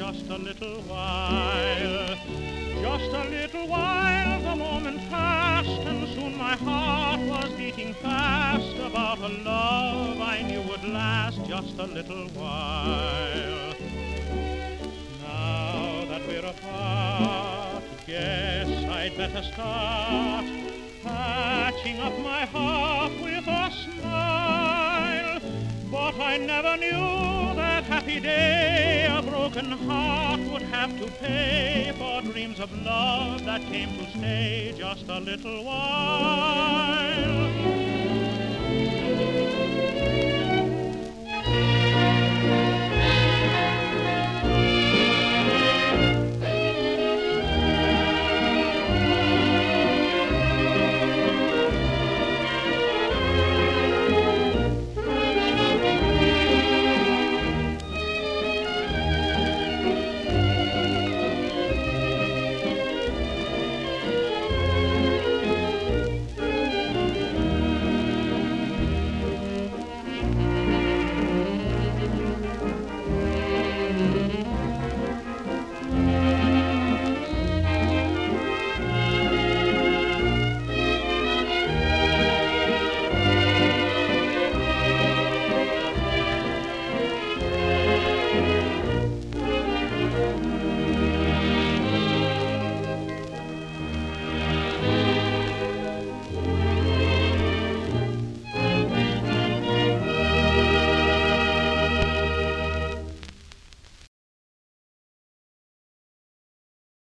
just a little while. Just a little while, the moment passed, and soon my heart was beating fast about a love I knew would last just a little while. Now that we're apart, guess I'd better start patching up my heart with a smile. But I never knew that happy day a broken heart would have to pay for dreams of love that came to stay just a little while.